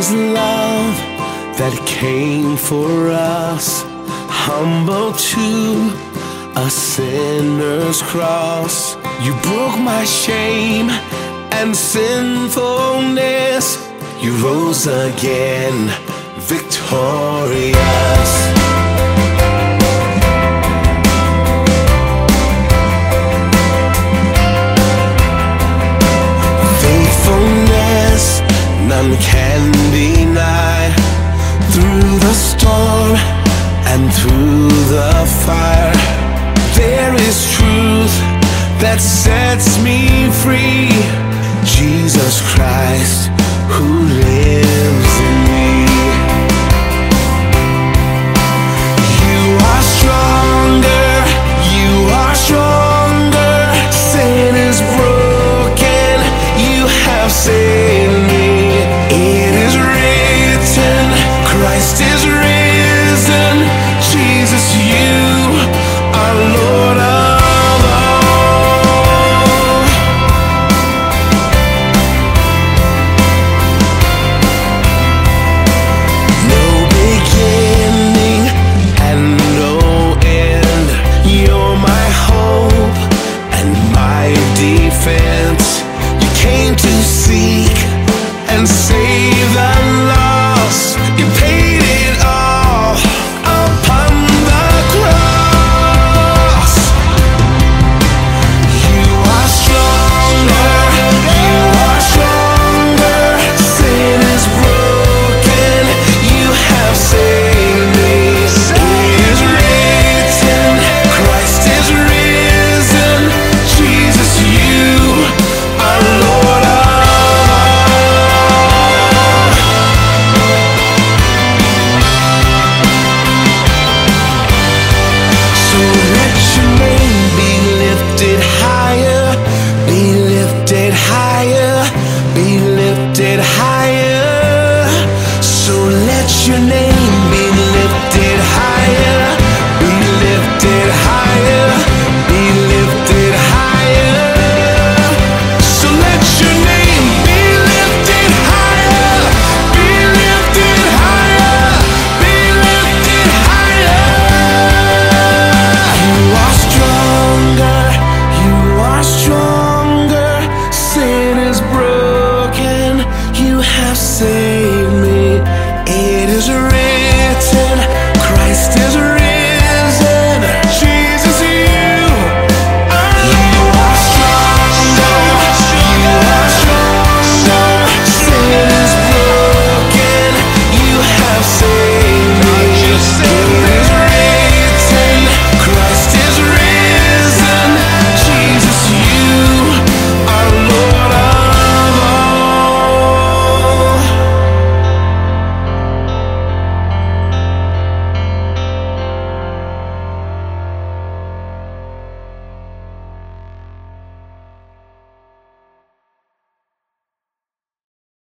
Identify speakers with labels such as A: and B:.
A: was love that came for us, humble to a sinner's cross. You broke my shame and sinfulness. You rose again, victorious. Faithfulness none can deny. Through the storm and through the fire, there is truth that sets me free. Jesus Christ, who lives